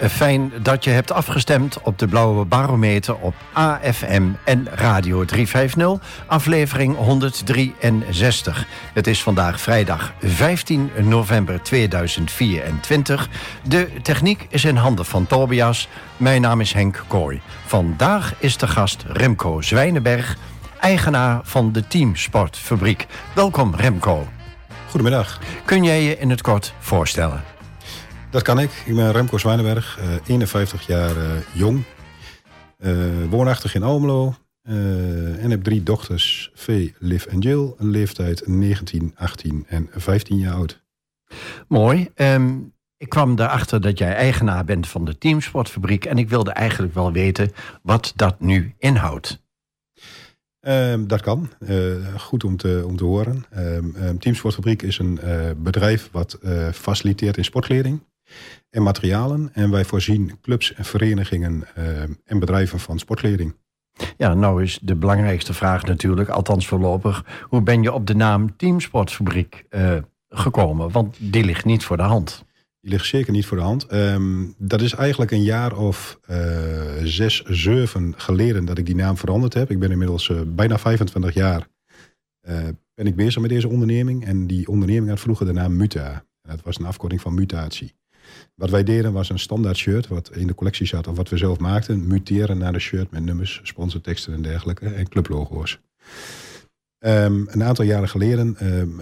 Fijn dat je hebt afgestemd op de Blauwe Barometer op AFM en Radio 350, aflevering 163. Het is vandaag vrijdag 15 november 2024. De techniek is in handen van Tobias. Mijn naam is Henk Kooi. Vandaag is de gast Remco Zwijnenberg, eigenaar van de Teamsportfabriek. Welkom Remco. Goedemiddag. Kun jij je in het kort voorstellen? Dat kan ik. Ik ben Remco Zwijnenberg, 51 jaar jong. Woonachtig in Almelo. En heb 3 dochters, Vee, Liv en Jill. Een leeftijd 19, 18 en 15 jaar oud. Mooi. Ik kwam erachter dat jij eigenaar bent van de Teamsportfabriek. En ik wilde eigenlijk wel weten wat dat nu inhoudt. Dat kan. Goed om te horen. Teamsportfabriek is een bedrijf wat faciliteert in sportkleding en materialen. En wij voorzien clubs en verenigingen en bedrijven van sportkleding. Ja, nou is de belangrijkste vraag natuurlijk, althans voorlopig, hoe ben je op de naam Teamsportfabriek gekomen? Want die ligt niet voor de hand. Die ligt zeker niet voor de hand. Dat is eigenlijk een jaar of 6, 7 geleden dat ik die naam veranderd heb. Ik ben inmiddels bijna 25 jaar ben ik bezig met deze onderneming. En die onderneming had vroeger de naam Muta. En dat was een afkorting van mutatie. Wat wij deden was een standaard shirt wat in de collectie zat of wat we zelf maakten. Muteren naar de shirt met nummers, sponsorteksten en dergelijke. En clublogo's. Een aantal jaren geleden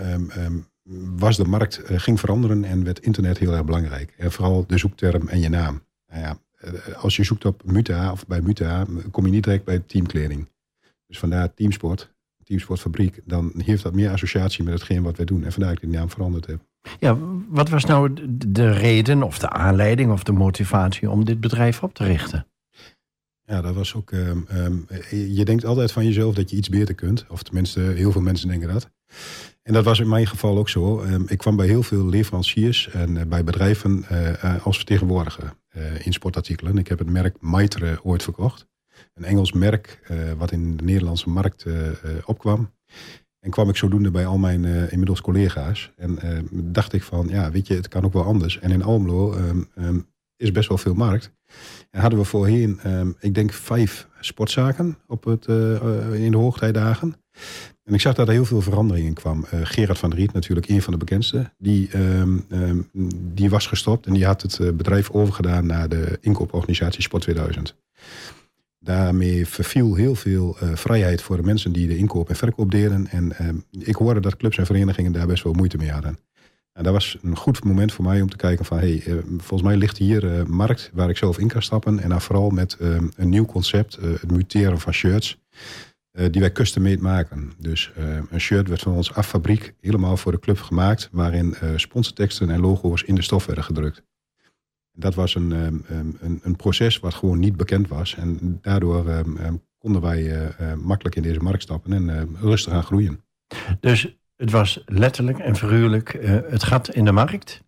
was de markt ging veranderen en werd internet heel erg belangrijk. En vooral de zoekterm en je naam. Nou ja, als je zoekt op Muta of bij Muta, kom je niet direct bij teamkleding. Dus vandaar Teamsportfabriek, dan heeft dat meer associatie met hetgeen wat wij doen. En vandaar dat ik die naam veranderd heb. Ja, wat was nou de reden of de aanleiding of de motivatie om dit bedrijf op te richten? Ja, dat was ook... je denkt altijd van jezelf dat je iets beter kunt. Of tenminste, heel veel mensen denken dat. En dat was in mijn geval ook zo. Ik kwam bij heel veel leveranciers en bij bedrijven als vertegenwoordiger in sportartikelen. Ik heb het merk Maitre ooit verkocht. Een Engels merk wat in de Nederlandse markt opkwam. En kwam ik zodoende bij al mijn inmiddels collega's. En dacht ik van, ja, weet je, het kan ook wel anders. En in Almelo is best wel veel markt. En hadden we voorheen, ik denk 5 sportzaken in de hoogtijdagen. En ik zag dat er heel veel verandering in kwam. Gerard van der Riet, natuurlijk een van de bekendste. Die was gestopt en die had het bedrijf overgedaan naar de inkooporganisatie Sport 2000. Daarmee verviel heel veel vrijheid voor de mensen die de inkoop en verkoop deden. En ik hoorde dat clubs en verenigingen daar best wel moeite mee hadden. En dat was een goed moment voor mij om te kijken van... volgens mij ligt hier markt waar ik zelf in kan stappen. En dan vooral met een nieuw concept, het muteren van shirts... die wij custom-made maken. Dus een shirt werd van ons affabriek helemaal voor de club gemaakt... waarin sponsorteksten en logo's in de stof werden gedrukt. Dat was een proces wat gewoon niet bekend was. En daardoor konden wij makkelijk in deze markt stappen en rustig aan groeien. Dus het was letterlijk en figuurlijk het gat in de markt?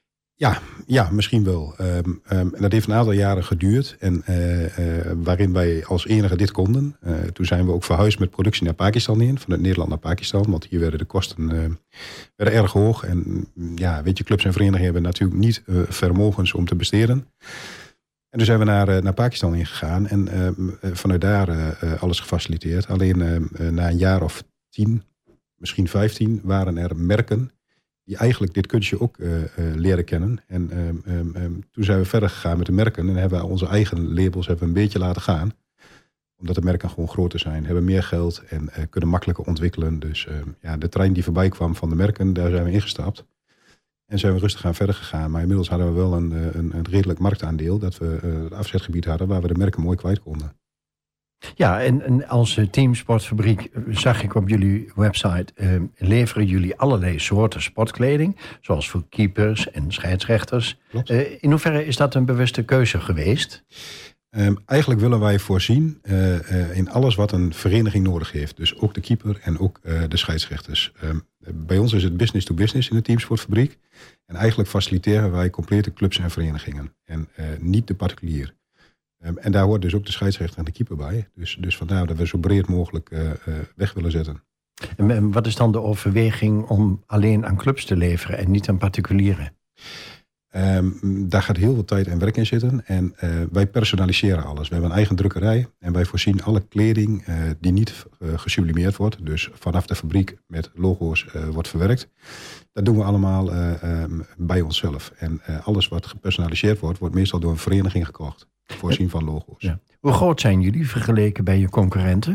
Ja, misschien wel. En dat heeft een aantal jaren geduurd. En waarin wij als enige dit konden. Toen zijn we ook verhuisd met productie naar Pakistan in. Vanuit Nederland naar Pakistan. Want hier werden de kosten werden erg hoog. En ja, weet je, clubs en verenigingen hebben natuurlijk niet vermogens om te besteden. En toen zijn we naar Pakistan ingegaan. En vanuit daar alles gefaciliteerd. Alleen na een jaar of 10, misschien 15, waren er merken... die eigenlijk dit kunstje ook leren kennen. En toen zijn we verder gegaan met de merken. En hebben we onze eigen labels een beetje laten gaan. Omdat de merken gewoon groter zijn. Hebben meer geld en kunnen makkelijker ontwikkelen. Dus de trein die voorbij kwam van de merken, daar zijn we ingestapt. En zijn we rustig aan verder gegaan. Maar inmiddels hadden we wel een redelijk marktaandeel. Dat we het afzetgebied hadden waar we de merken mooi kwijt konden. Ja, en als Teamsportfabriek zag ik op jullie website... leveren jullie allerlei soorten sportkleding... zoals voor keepers en scheidsrechters. In hoeverre is dat een bewuste keuze geweest? Eigenlijk willen wij voorzien in alles wat een vereniging nodig heeft. Dus ook de keeper en ook de scheidsrechters. Bij ons is het business to business in de Teamsportfabriek. En eigenlijk faciliteren wij complete clubs en verenigingen. En niet de particulier. En daar hoort dus ook de scheidsrechter en de keeper bij. Dus vandaar dat we zo breed mogelijk weg willen zetten. En wat is dan de overweging om alleen aan clubs te leveren en niet aan particulieren? Daar gaat heel veel tijd en werk in zitten. En wij personaliseren alles. We hebben een eigen drukkerij. En wij voorzien alle kleding die niet gesublimeerd wordt. Dus vanaf de fabriek met logo's wordt verwerkt. Dat doen we allemaal bij onszelf. En alles wat gepersonaliseerd wordt meestal door een vereniging gekocht. Voorzien van logo's. Ja. Hoe groot zijn jullie vergeleken bij je concurrenten?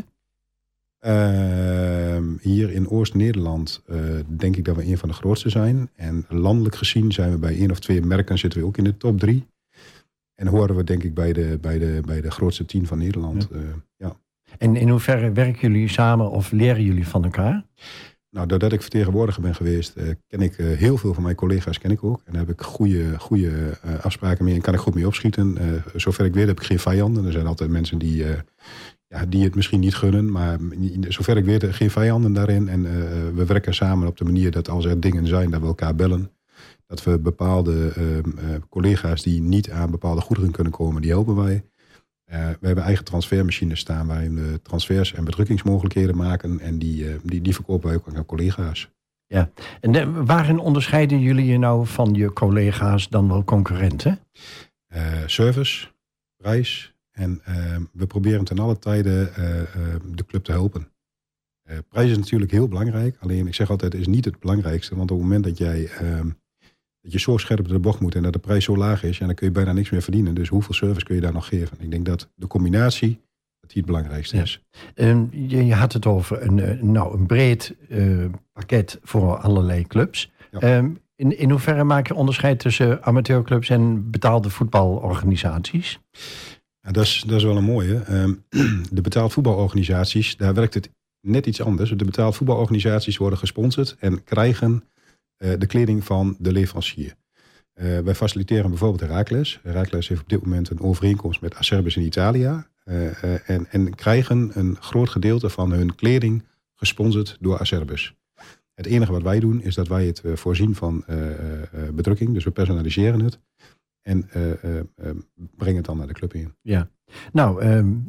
Hier in Oost-Nederland denk ik dat we een van de grootste zijn. En landelijk gezien zijn we bij 1 of 2 merken zitten we ook in de top 3. En horen we denk ik bij de grootste 10 van Nederland. Ja. En in hoeverre werken jullie samen of leren jullie van elkaar? Nou, doordat ik vertegenwoordiger ben geweest, ken ik heel veel van mijn collega's ken ik ook. En daar heb ik goede afspraken mee en kan ik goed mee opschieten. Zover ik weet heb ik geen vijanden. Er zijn altijd mensen die het misschien niet gunnen. Maar zover ik weet geen vijanden daarin. En we werken samen op de manier dat als er dingen zijn, dat we elkaar bellen. Dat we bepaalde collega's die niet aan bepaalde goederen kunnen komen, die helpen wij. We hebben eigen transfermachines staan waarin we transfers en bedrukkingsmogelijkheden maken. En die verkopen wij ook aan collega's. Ja, en waarin onderscheiden jullie je nou van je collega's dan wel concurrenten? Service, prijs en we proberen ten alle tijde de club te helpen. Prijs is natuurlijk heel belangrijk. Alleen ik zeg altijd, het is niet het belangrijkste. Want op het moment dat jij dat je zo scherp de bocht moet en dat de prijs zo laag is, dan kun je bijna niks meer verdienen. Dus hoeveel service kun je daar nog geven? Ik denk dat de combinatie dat die het belangrijkste is. Je had het over een breed pakket voor allerlei clubs. Ja. In hoeverre maak je onderscheid tussen amateurclubs en betaalde voetbalorganisaties? Ja, dat is wel een mooie. De betaald voetbalorganisaties, daar werkt het net iets anders. De betaald voetbalorganisaties worden gesponsord en krijgen de kleding van de leverancier. Wij faciliteren bijvoorbeeld Heracles. Heracles heeft op dit moment een overeenkomst met Acerbis in Italië. En krijgen een groot gedeelte van hun kleding gesponsord door Acerbis. Het enige wat wij doen is dat wij het voorzien van bedrukking. Dus we personaliseren het. En brengen het dan naar de club in. Ja. Nou,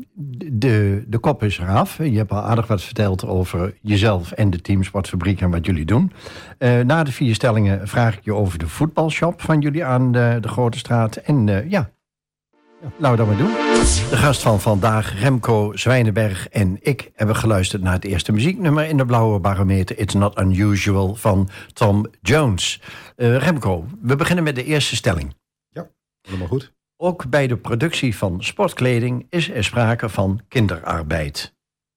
de kop is eraf. Je hebt al aardig wat verteld over jezelf en de Teamsportfabriek en wat jullie doen. Na de 4 stellingen vraag ik je over de voetbalshop van jullie aan de Grote Straat. En laten we dat maar doen. De gast van vandaag, Remco Zwijnenberg en ik, hebben geluisterd naar het eerste muzieknummer in de Blauwe Barometer. It's Not Unusual van Tom Jones. Remco, we beginnen met de eerste stelling. Ja, helemaal goed. Ook bij de productie van sportkleding is er sprake van kinderarbeid.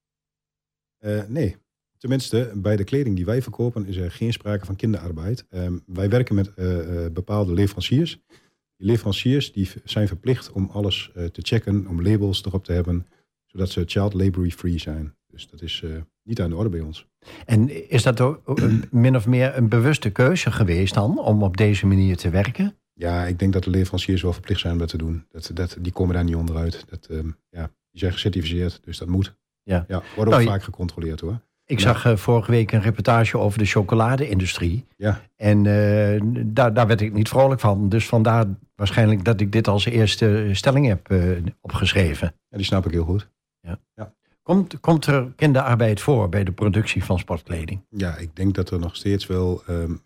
Nee, tenminste bij de kleding die wij verkopen is er geen sprake van kinderarbeid. Wij werken met bepaalde leveranciers. Die leveranciers die zijn verplicht om alles te checken, om labels erop te hebben, zodat ze child labour free zijn. Dus dat is niet aan de orde bij ons. En is dat ook min of meer een bewuste keuze geweest dan, om op deze manier te werken? Ja, ik denk dat de leveranciers wel verplicht zijn om dat te doen. Die komen daar niet onderuit. Die zijn gecertificeerd, dus dat moet. Ja, wordt ook vaak gecontroleerd hoor. Ik zag vorige week een reportage over de chocolade-industrie. Ja. En daar werd ik niet vrolijk van. Dus vandaar waarschijnlijk dat ik dit als eerste stelling heb opgeschreven. Ja, die snap ik heel goed. Ja. Komt er kinderarbeid voor bij de productie van sportkleding? Ja, ik denk dat er nog steeds wel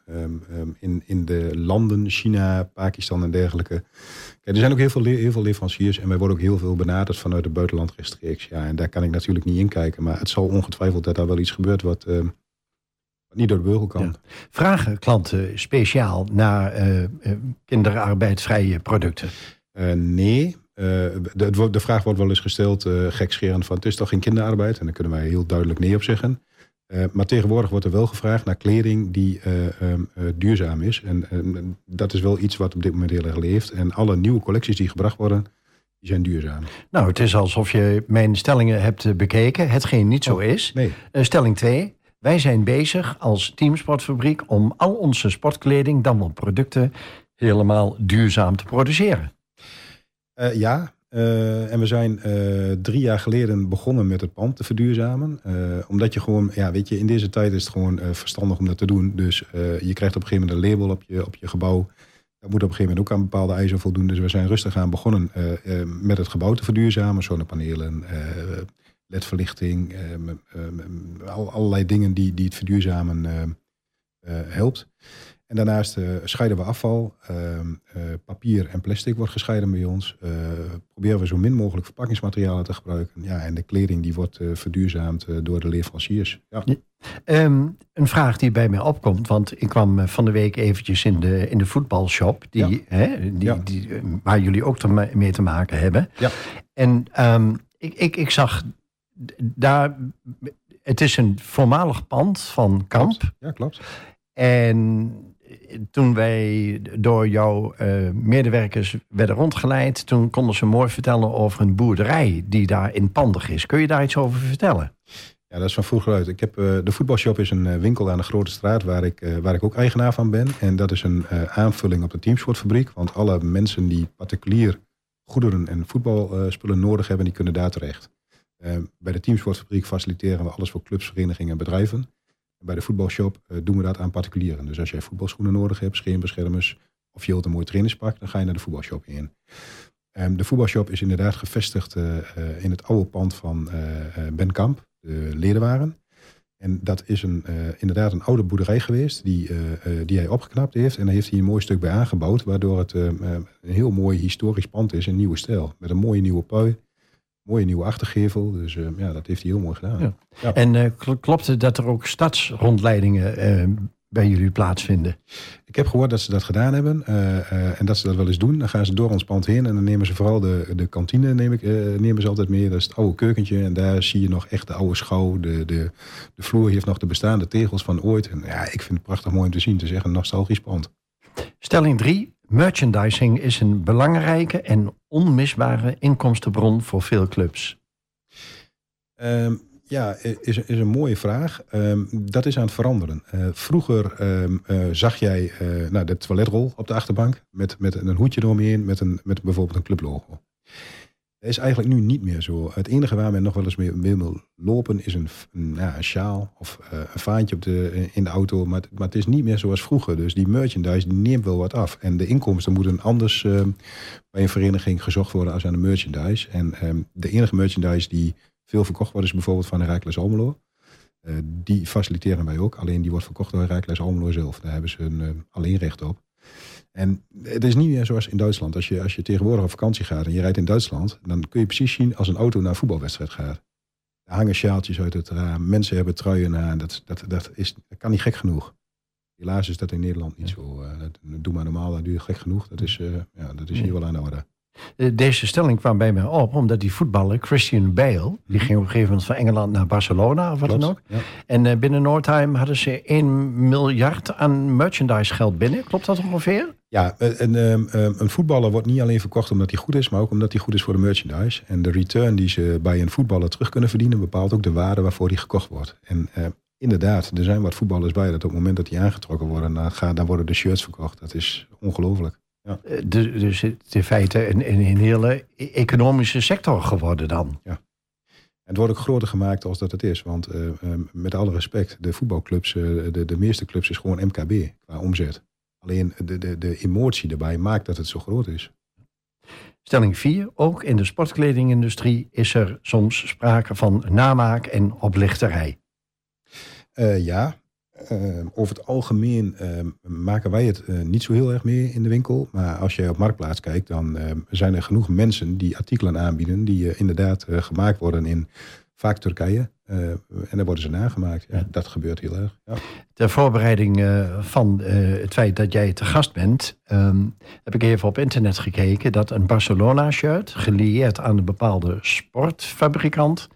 in de landen, China, Pakistan en dergelijke. Kijk, er zijn ook heel veel leveranciers en wij worden ook heel veel benaderd vanuit het buitenland rechtstreeks. Ja, en daar kan ik natuurlijk niet in kijken. Maar het zal ongetwijfeld dat daar wel iets gebeurt wat niet door de beugel kan. Ja. Vragen klanten speciaal naar kinderarbeidsvrije producten? Nee. De vraag wordt wel eens gesteld, gekscherend, van het is toch geen kinderarbeid? En daar kunnen wij heel duidelijk nee op zeggen. Maar tegenwoordig wordt er wel gevraagd naar kleding die duurzaam is. En dat is wel iets wat op dit moment heel erg leeft. En alle nieuwe collecties die gebracht worden, die zijn duurzaam. Nou, het is alsof je mijn stellingen hebt bekeken, hetgeen niet zo is. Nee. Stelling 2. Wij zijn bezig als Teamsportfabriek om al onze sportkleding, dan wel producten, helemaal duurzaam te produceren. En we zijn 3 jaar geleden begonnen met het pand te verduurzamen. Omdat je gewoon, weet je, in deze tijd is het gewoon verstandig om dat te doen. Dus je krijgt op een gegeven moment een label op je gebouw. Dat moet op een gegeven moment ook aan bepaalde eisen voldoen. Dus we zijn rustig aan begonnen met het gebouw te verduurzamen. Zonnepanelen, ledverlichting, allerlei dingen die het verduurzamen helpt. En daarnaast scheiden we afval. Papier en plastic wordt gescheiden bij ons. Proberen we zo min mogelijk verpakkingsmaterialen te gebruiken. Ja, en de kleding die wordt verduurzaamd door de leveranciers. Ja. Een vraag die bij mij opkomt, want ik kwam van de week eventjes in de voetbalshop, waar jullie ook mee te maken hebben. Ja. En ik zag daar, het is een voormalig pand van Kamp. Klopt. Ja, klopt. En toen wij door jouw medewerkers werden rondgeleid, toen konden ze mooi vertellen over een boerderij die daar inpandig is. Kun je daar iets over vertellen? Ja, dat is van vroeger uit. De voetbalshop is een winkel aan de Grote Straat waar ik ook eigenaar van ben. En dat is een aanvulling op de Teamsportfabriek. Want alle mensen die particulier goederen en voetbalspullen nodig hebben, die kunnen daar terecht. Bij de Teamsportfabriek faciliteren we alles voor clubs, verenigingen en bedrijven. Bij de voetbalshop doen we dat aan particulieren. Dus als jij voetbalschoenen nodig hebt, schermbeschermers of je wilt een mooi trainingspak, dan ga je naar de voetbalshop in. De voetbalshop is inderdaad gevestigd in het oude pand van Ben Kamp, de Ledenwaren. En dat is inderdaad een oude boerderij geweest die hij opgeknapt heeft. En daar heeft hij een mooi stuk bij aangebouwd, waardoor het een heel mooi historisch pand is in nieuwe stijl. Met een mooie nieuwe pui. Mooie nieuwe achtergevel, dus dat heeft hij heel mooi gedaan. Ja. Ja. En klopt het dat er ook stadsrondleidingen bij jullie plaatsvinden? Ik heb gehoord dat ze dat gedaan hebben en dat ze dat wel eens doen. Dan gaan ze door ons pand heen en dan nemen ze vooral de kantine nemen ze altijd mee. Dat is het oude keukentje en daar zie je nog echt de oude schouw. De vloer heeft nog de bestaande tegels van ooit. En ja, ik vind het prachtig mooi om te zien. Het is echt een nostalgisch pand. Stelling 3. Merchandising is een belangrijke en onmisbare inkomstenbron voor veel clubs. Is een mooie vraag. Dat is aan het veranderen. Vroeger zag jij de toiletrol op de achterbank met een hoedje eromheen met bijvoorbeeld een clublogo. Dat is eigenlijk nu niet meer zo. Het enige waar men nog wel eens mee wil lopen is een sjaal of een vaantje in de auto. Maar het is niet meer zoals vroeger. Dus die merchandise die neemt wel wat af. En de inkomsten moeten anders bij een vereniging gezocht worden als aan de merchandise. En de enige merchandise die veel verkocht wordt is bijvoorbeeld van Heracles Almelo. Die faciliteren wij ook. Alleen die wordt verkocht door Heracles Almelo zelf. Daar hebben ze alleen recht op. En het is niet meer zoals in Duitsland. Als je tegenwoordig op vakantie gaat en je rijdt in Duitsland, dan kun je precies zien als een auto naar een voetbalwedstrijd gaat. Er hangen sjaaltjes uit het raam, mensen hebben truien aan. Dat kan niet gek genoeg. Helaas is dat in Nederland niet zo. Doe maar normaal, dat doe je gek genoeg. Dat is hier wel aan de orde. Deze stelling kwam bij mij op, omdat die voetballer Christian Bale, die ging op een gegeven moment van Engeland naar Barcelona of wat dan ook. Ja. En binnen no time hadden ze 1 miljard aan merchandise geld binnen. Klopt dat ongeveer? Ja, een voetballer wordt niet alleen verkocht omdat hij goed is, maar ook omdat hij goed is voor de merchandise. En de return die ze bij een voetballer terug kunnen verdienen, bepaalt ook de waarde waarvoor die gekocht wordt. En inderdaad, er zijn wat voetballers bij dat op het moment dat die aangetrokken worden, dan worden de shirts verkocht. Dat is ongelooflijk. Ja. Dus het is in feite een hele economische sector geworden dan. Ja. Het wordt ook groter gemaakt als dat het is. Want met alle respect, de voetbalclubs, de meeste clubs is gewoon MKB qua omzet. Alleen de emotie erbij maakt dat het zo groot is. Stelling 4. Ook in de sportkledingindustrie is er soms sprake van namaak en oplichterij. Ja. Over het algemeen maken wij het niet zo heel erg mee in de winkel. Maar als je op Marktplaats kijkt, dan zijn er genoeg mensen die artikelen aanbieden die inderdaad gemaakt worden in vaak Turkije. En dan worden ze nagemaakt. Ja, dat gebeurt heel erg. Ja. Ter voorbereiding van het feit dat jij te gast bent, heb ik even op internet gekeken dat een Barcelona-shirt, gelieerd aan een bepaalde sportfabrikant,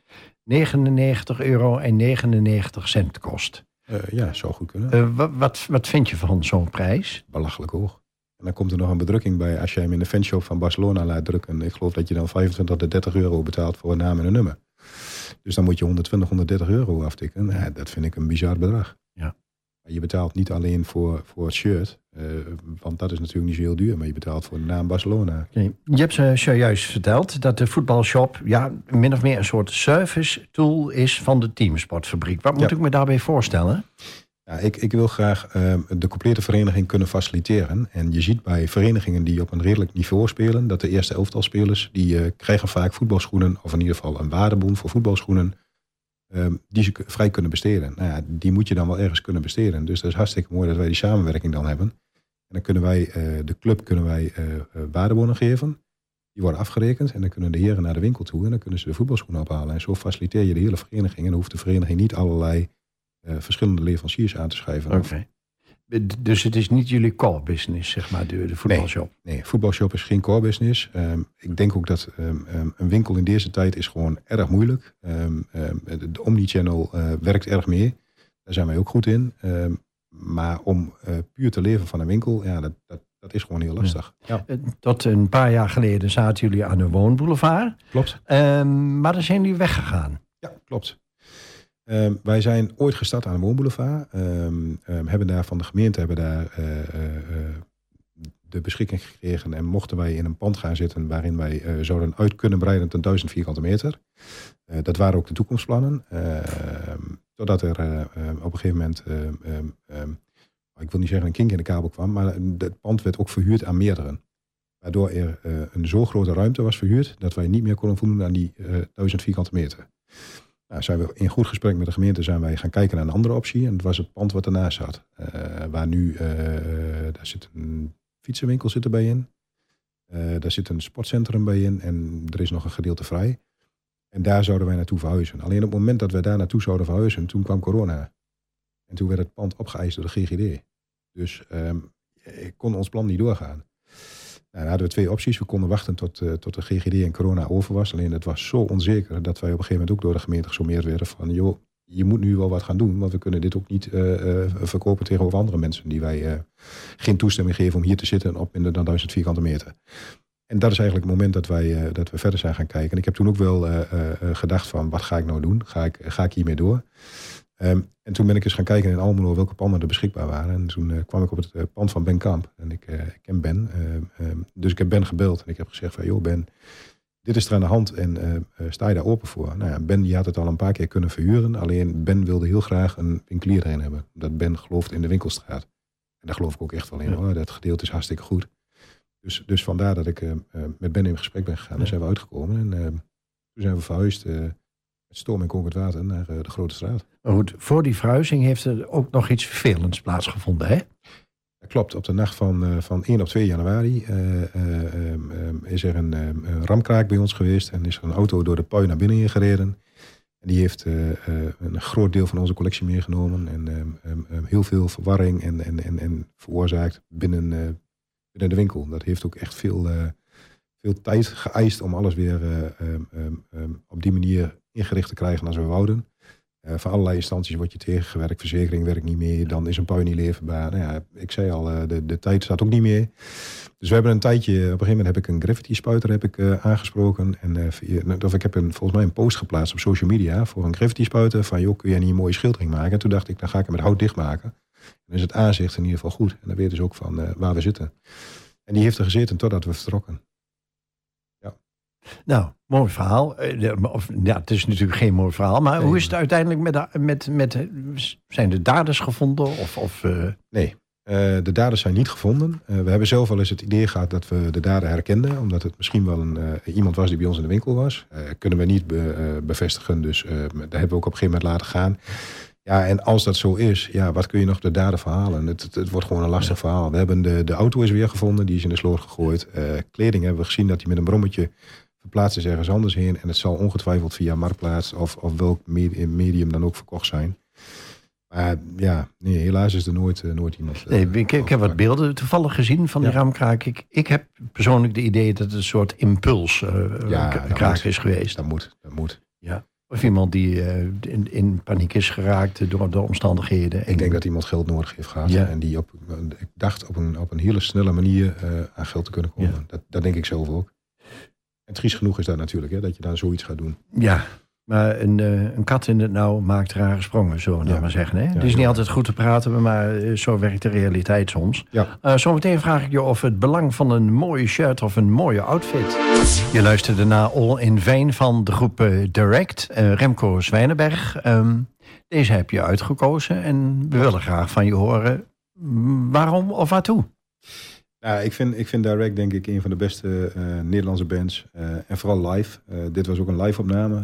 €99,99 kost. Ja, zou goed kunnen. Wat vind je van zo'n prijs? Belachelijk hoog. En dan komt er nog een bedrukking bij. Als jij hem in de fanshop van Barcelona laat drukken, ik geloof dat je dan 25 tot 30 euro betaalt voor een naam en een nummer. Dus dan moet je 120, 130 euro aftikken. Ja, dat vind ik een bizar bedrag. Ja. Maar je betaalt niet alleen voor het shirt, want dat is natuurlijk niet zo heel duur, maar je betaalt voor de naam Barcelona. Okay. Je hebt zojuist verteld dat de voetbalshop min of meer een soort service tool is van de Teamsportfabriek. Wat moet ik me daarbij voorstellen? Ja, ik wil graag de complete vereniging kunnen faciliteren. En je ziet bij verenigingen die op een redelijk niveau spelen, dat de eerste elftal spelers, die krijgen vaak voetbalschoenen, of in ieder geval een waardebon voor voetbalschoenen, die ze vrij kunnen besteden. Nou ja, die moet je dan wel ergens kunnen besteden. Dus dat is hartstikke mooi dat wij die samenwerking dan hebben. En dan kunnen wij de club waardebonnen geven. Die worden afgerekend en dan kunnen de heren naar de winkel toe en dan kunnen ze de voetbalschoenen ophalen. En zo faciliteer je de hele vereniging en dan hoeft de vereniging niet allerlei verschillende leveranciers aan te schrijven. Okay. Dus het is niet jullie core business, zeg maar, de voetbalshop? Nee, voetbalshop is geen core business. Ik denk ook dat een winkel in deze tijd is gewoon erg moeilijk. De omnichannel werkt erg mee. Daar zijn wij ook goed in. Maar om puur te leven van een winkel, ja, dat is gewoon heel lastig. Ja. Tot een paar jaar geleden zaten jullie aan de woonboulevard. Klopt. Maar dan zijn jullie weggegaan. Ja, klopt. Wij zijn ooit gestart aan de woonboulevard. Hebben daar van de gemeente de beschikking gekregen. En mochten wij in een pand gaan zitten waarin wij zouden uit kunnen breiden tot 1000 vierkante meter. Dat waren ook de toekomstplannen. Totdat er op een gegeven moment, ik wil niet zeggen een kink in de kabel kwam, maar het pand werd ook verhuurd aan meerderen. Waardoor er een zo grote ruimte was verhuurd dat wij niet meer konden voldoen aan die 1000 vierkante meter. Nou, zijn we in goed gesprek met de gemeente zijn wij gaan kijken naar een andere optie. En dat was het pand wat ernaast zat. Waar nu, daar zit een fietsenwinkel zit erbij in. Daar zit een sportcentrum bij in. En er is nog een gedeelte vrij. En daar zouden wij naartoe verhuizen. Alleen op het moment dat we daar naartoe zouden verhuizen, toen kwam corona. En toen werd het pand opgeëist door de GGD. Dus ik kon ons plan niet doorgaan. Nou, dan hadden we 2 opties. We konden wachten tot de GGD en corona over was. Alleen het was zo onzeker dat wij op een gegeven moment ook door de gemeente gesommeerd werden van, joh, je moet nu wel wat gaan doen. Want we kunnen dit ook niet verkopen tegenover andere mensen die wij geen toestemming geven om hier te zitten op minder dan 1000 vierkante meter. En dat is eigenlijk het moment dat we verder zijn gaan kijken. En ik heb toen ook wel gedacht van, wat ga ik nou doen? Ga ik hiermee door? En toen ben ik eens gaan kijken in Almelo welke panden er beschikbaar waren. En toen kwam ik op het pand van Ben Kamp. En ik ken Ben. Dus ik heb Ben gebeld. En ik heb gezegd van, joh Ben, dit is er aan de hand. En sta je daar open voor? Nou ja, Ben die had het al een paar keer kunnen verhuren. Alleen Ben wilde heel graag een winkelier erin hebben. Omdat Ben gelooft in de winkelstraat. En daar geloof ik ook echt wel in. Ja. Hoor. Dat gedeelte is hartstikke goed. Dus vandaar dat ik met Ben in gesprek ben gegaan. Daar zijn we uitgekomen. En toen zijn we verhuisd met storm en kokend water naar de Grote Straat. Maar goed, voor die verhuizing heeft er ook nog iets vervelends plaatsgevonden, hè? Dat klopt. Op de nacht van 1 op 2 januari is er een ramkraak bij ons geweest. En is er een auto door de pui naar binnen ingereden. En die heeft een groot deel van onze collectie meegenomen. En heel veel verwarring en veroorzaakt binnen de winkel. Dat heeft ook echt veel tijd geëist om alles weer op die manier ingericht te krijgen als we wouden. Van allerlei instanties word je tegengewerkt. Verzekering werkt niet meer. Dan is een pui niet leverbaar. Nou ja, ik zei al, de tijd staat ook niet meer. Dus we hebben een tijdje, op een gegeven moment heb ik een graffiti spuiter aangesproken. En ik heb volgens mij een post geplaatst op social media voor een graffiti spuiter. Van joh, kun jij niet een mooie schildering maken? En toen dacht ik, dan ga ik hem met hout dichtmaken. Dan is het aanzicht in ieder geval goed. En dan weet dus ook van waar we zitten. En die heeft er gezeten totdat we vertrokken. Nou, mooi verhaal. Het is natuurlijk geen mooi verhaal. Maar hoe is het uiteindelijk zijn de daders gevonden? Nee, de daders zijn niet gevonden. We hebben zelf wel eens het idee gehad dat we de dader herkenden. Omdat het misschien wel iemand was die bij ons in de winkel was. Kunnen we niet bevestigen. Dus daar hebben we ook op een gegeven moment laten gaan. Ja, en als dat zo is, ja, wat kun je nog op de dader verhalen? Het wordt gewoon een lastig verhaal. We hebben de auto is weer gevonden. Die is in de sloot gegooid. Kleding hebben we gezien dat die met een brommetje verplaatst is ergens anders heen. En het zal ongetwijfeld via Marktplaats of welk medium dan ook verkocht zijn. Maar ja, nee, helaas is er nooit iemand. Ik heb wat beelden toevallig gezien van die ramkraak. Ik heb persoonlijk de idee dat het een soort impulskraak is geweest. Dat moet. Ja. Of iemand die in paniek is geraakt door de omstandigheden. Ik denk dat iemand geld nodig heeft gehad. Ja. En die ik dacht op een hele snelle manier aan geld te kunnen komen. Ja. Dat denk ik zelf ook. En triest genoeg is dat natuurlijk, hè, dat je daar zoiets gaat doen. Ja, maar een kat in het nauw maakt rare sprongen, zullen we maar zeggen. Hè? Het is niet altijd goed te praten, maar zo werkt de realiteit soms. Ja. Zometeen vraag ik je of het belang van een mooie shirt of een mooie outfit. Je luisterde naar All in Vain van de groep Direct, Remco Zwijnenberg. Deze heb je uitgekozen en we willen graag van je horen waarom of waartoe. Ja, ik vind Direct denk ik een van de beste Nederlandse bands. En vooral live. Dit was ook een live opname.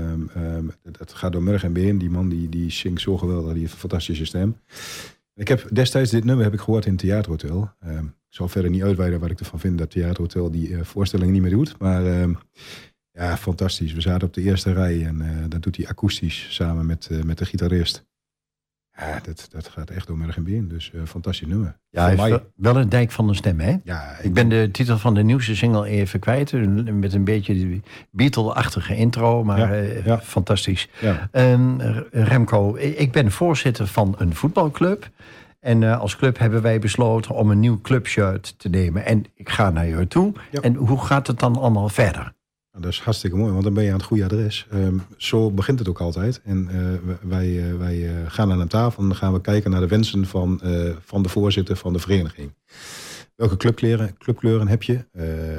Het gaat door Murg en Been. Die man die zingt zo geweldig. Die heeft een fantastische stem. Ik heb destijds dit nummer gehoord in het Theaterhotel. Ik zal verder niet uitweiden wat ik ervan vind dat Theaterhotel die voorstelling niet meer doet. Maar ja, fantastisch. We zaten op de eerste rij en dat doet hij akoestisch samen met de gitarist. Ja, dat gaat echt door Merg en Been. Dus fantastisch nummer. Ja, hij heeft wel een dijk van een stem, hè? Ja, ik ben de titel van de nieuwste single even kwijt. Met een beetje die Beatle-achtige intro. Maar fantastisch. Ja. Remco, ik ben voorzitter van een voetbalclub. En als club hebben wij besloten om een nieuw clubshirt te nemen. En ik ga naar jou toe. Ja. En hoe gaat het dan allemaal verder? Dat is hartstikke mooi, want dan ben je aan het goede adres. Zo begint het ook altijd. En wij gaan aan tafel en dan gaan we kijken naar de wensen van de voorzitter van de vereniging. Welke clubkleuren heb je?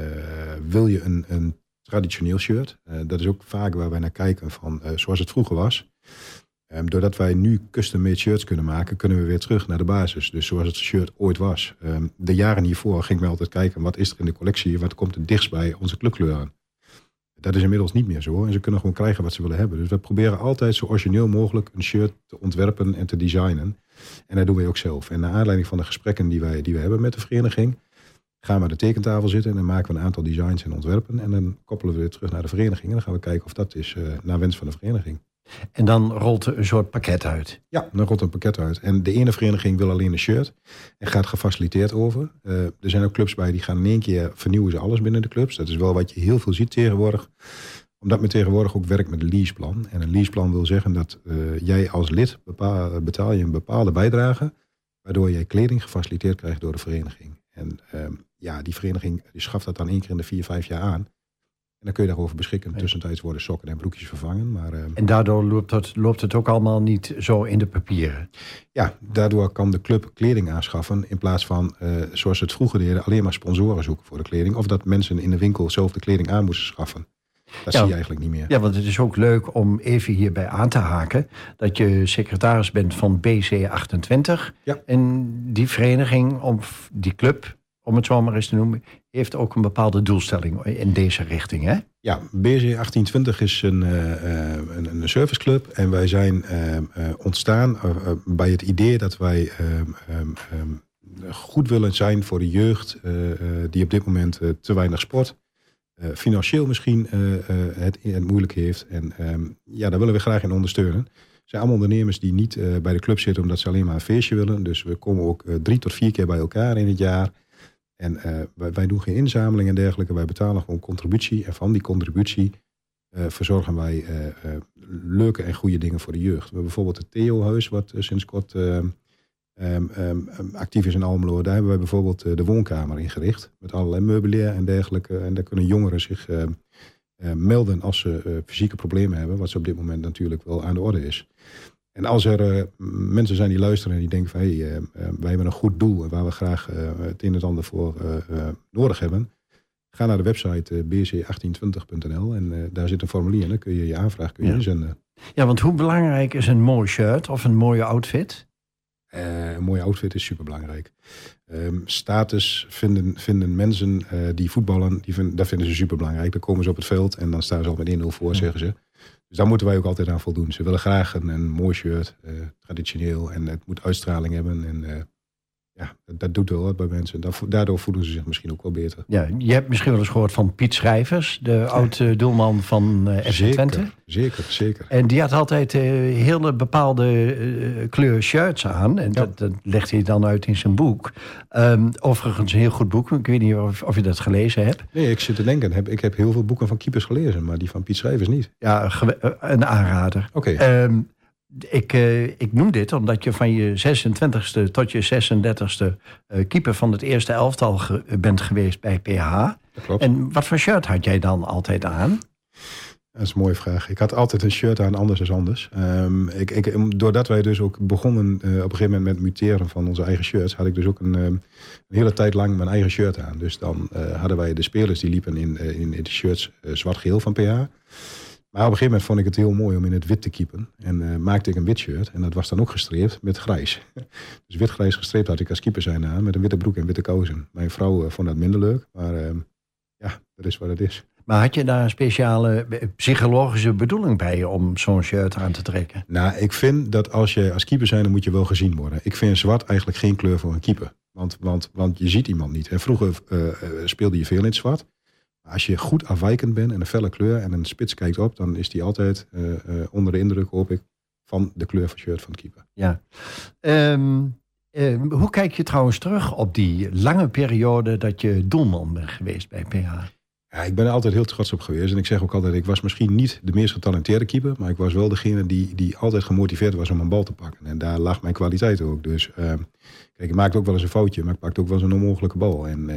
Wil je een traditioneel shirt? Dat is ook vaak waar wij naar kijken van zoals het vroeger was. Doordat wij nu custom-made shirts kunnen maken, kunnen we weer terug naar de basis. Dus zoals het shirt ooit was. De jaren hiervoor ging ik altijd kijken, wat is er in de collectie? Wat komt er dichtst bij onze clubkleuren? Dat is inmiddels niet meer zo. En ze kunnen gewoon krijgen wat ze willen hebben. Dus we proberen altijd zo origineel mogelijk een shirt te ontwerpen en te designen. En dat doen we ook zelf. En naar aanleiding van de gesprekken die we hebben met de vereniging, gaan we aan de tekentafel zitten en dan maken we een aantal designs en ontwerpen. En dan koppelen we weer terug naar de vereniging. En dan gaan we kijken of dat is naar wens van de vereniging. En dan rolt er een soort pakket uit? Ja, dan rolt een pakket uit. En de ene vereniging wil alleen een shirt en gaat gefaciliteerd over. Er zijn ook clubs bij die gaan in één keer vernieuwen ze alles binnen de clubs. Dat is wel wat je heel veel ziet tegenwoordig. Omdat men tegenwoordig ook werkt met een leaseplan. En een leaseplan wil zeggen dat jij als lid betaal je een bepaalde bijdrage, waardoor jij kleding gefaciliteerd krijgt door de vereniging. En die vereniging die schaft dat dan 1 keer in de 4-5 jaar aan. En dan kun je daarover beschikken. Tussentijds worden sokken en broekjes vervangen. Maar, en daardoor loopt het ook allemaal niet zo in de papieren? Ja, daardoor kan de club kleding aanschaffen. In plaats van, zoals ze het vroeger deden, alleen maar sponsoren zoeken voor de kleding. Of dat mensen in de winkel zelf de kleding aan moesten schaffen. Dat zie je eigenlijk niet meer. Ja, want het is ook leuk om even hierbij aan te haken dat je secretaris bent van BC28. Ja. En die vereniging, of die club, om het zo maar eens te noemen, heeft ook een bepaalde doelstelling in deze richting, hè? Ja, BC1820 is een serviceclub. En wij zijn ontstaan bij het idee dat wij goed willen zijn voor de jeugd die op dit moment te weinig sport. Financieel misschien het moeilijk heeft. En daar willen we graag in ondersteunen. Het zijn allemaal ondernemers die niet bij de club zitten omdat ze alleen maar een feestje willen. Dus we komen ook 3 tot 4 keer bij elkaar in het jaar. En wij doen geen inzameling en dergelijke. Wij betalen gewoon contributie. En van die contributie verzorgen wij leuke en goede dingen voor de jeugd. We hebben bijvoorbeeld het Theo-huis, wat sinds kort actief is in Almelo. Daar hebben wij bijvoorbeeld de woonkamer ingericht. Met allerlei meubilair en dergelijke. En daar kunnen jongeren zich melden als ze fysieke problemen hebben. Wat ze op dit moment natuurlijk wel aan de orde is. En als er mensen zijn die luisteren en die denken van wij hebben een goed doel waar we graag het een en ander voor nodig hebben. Ga naar de website bc1820.nl en daar zit een formulier en dan kun je je aanvraag inzenden. Ja, want hoe belangrijk is een mooi shirt of een mooie outfit? Een mooie outfit is superbelangrijk. Status vinden mensen die voetballen, dat vinden ze superbelangrijk. Dan komen ze op het veld en dan staan ze al met 1-0 voor, zeggen ze. Dus daar moeten wij ook altijd aan voldoen. Ze willen graag een mooi shirt, traditioneel. En het moet uitstraling hebben. En dat doet wel wat bij mensen. Daardoor voelen ze zich misschien ook wel beter. Ja, je hebt misschien wel eens gehoord van Piet Schrijvers, de oud-doelman van FC Twente. Zeker. En die had altijd hele bepaalde kleur shirts aan. En dat legt hij dan uit in zijn boek. Overigens een heel goed boek. Ik weet niet of je dat gelezen hebt. Nee, ik zit te denken. Ik heb heel veel boeken van keepers gelezen, maar die van Piet Schrijvers niet. Ja, een aanrader. Oké. Ik noem dit omdat je van je 26e tot je 36e keeper van het eerste elftal bent geweest bij PH. Dat klopt. En wat voor shirt had jij dan altijd aan? Dat is een mooie vraag. Ik had altijd een shirt aan, anders is anders. Doordat wij dus ook begonnen op een gegeven moment met muteren van onze eigen shirts, had ik dus ook een hele tijd lang mijn eigen shirt aan. Dus dan hadden wij de spelers die liepen in de shirts zwart-geel van PH. Maar op een gegeven moment vond ik het heel mooi om in het wit te keepen. En maakte ik een wit shirt. En dat was dan ook gestreept met grijs. Dus wit-grijs gestreept had ik als keeper zijn aan. Met een witte broek en witte kousen. Mijn vrouw vond dat minder leuk. Maar dat is wat het is. Maar had je daar een speciale psychologische bedoeling bij om zo'n shirt aan te trekken? Nou, ik vind dat als je als keeper zijn, dan moet je wel gezien worden. Ik vind zwart eigenlijk geen kleur voor een keeper. Want je ziet iemand niet. En vroeger speelde je veel in het zwart. Als je goed afwijkend bent en een felle kleur en een spits kijkt op, dan is die altijd onder de indruk, hoop ik, van de kleur van shirt van de keeper. Ja. Hoe kijk je trouwens terug op die lange periode dat je doelman bent geweest bij PH? Ja, ik ben er altijd heel trots op geweest. En ik zeg ook altijd, ik was misschien niet de meest getalenteerde keeper, maar ik was wel degene die altijd gemotiveerd was om een bal te pakken. En daar lag mijn kwaliteit ook. Dus kijk, ik maakte ook wel eens een foutje, maar ik pakte ook wel eens een onmogelijke bal. En